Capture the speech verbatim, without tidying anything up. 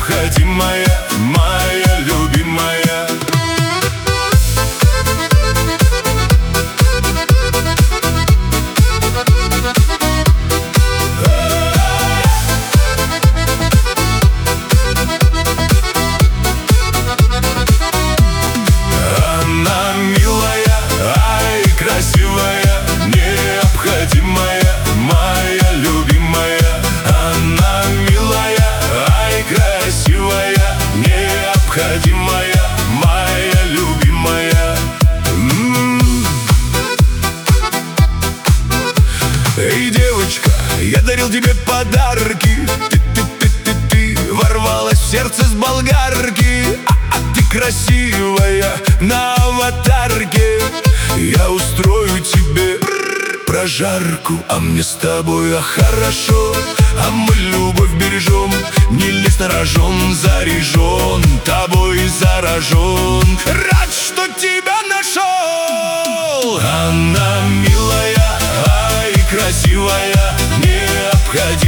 необходимая, моя любимая. Она милая, ай, красивая, необходимая, моя любимая. Она милая, ай, красивая, необходимая, моя любимая. М-м-м. Эй, девочка, я дарил тебе подарки. Ты-ты-ты-ты-ты ворвалась в сердце с болгарки. А-а, ты красивая на аватарке. Я устрою тебе прожарку. А мне с тобой а хорошо, а мы любовь бережем. Не лезь на рожон, заряжен, тобой заражен. Рад, что тебя нашел. Она милая, ай, красивая, необходимая.